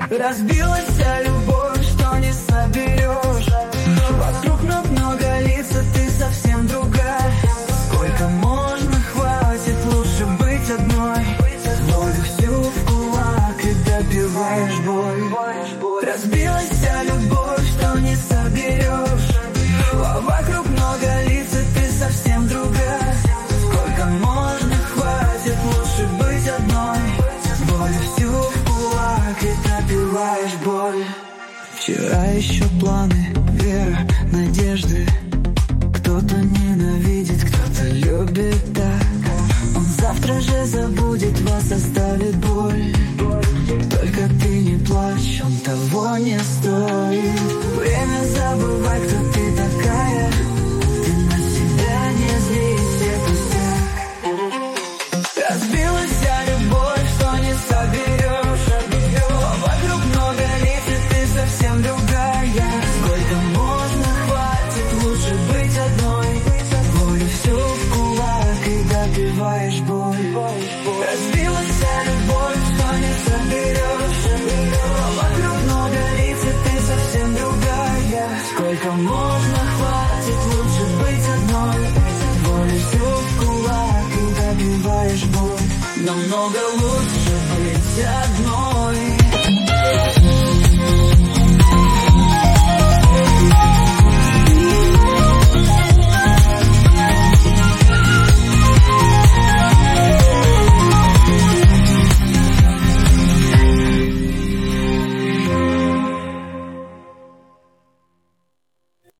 Разбилась вся любовь, что не соберешь. Вокруг много лиц, а ты совсем другая. Сколько можно, хватит, лучше быть одной. Волю всю в кулак и добиваешь боль. Разбилась вся любовь, что не соберешь. Вокруг много лиц, а ты совсем другая. Сколько можно, хватит, лучше быть одной. Волю всю в кулак и добиваешь боль. Вчера еще планы, вера, надежды. Кто-то ненавидит, кто-то любит так. Он завтра же забудет вас, оставит боль. Только ты не плачь, он того не стоит. Время забывать, кто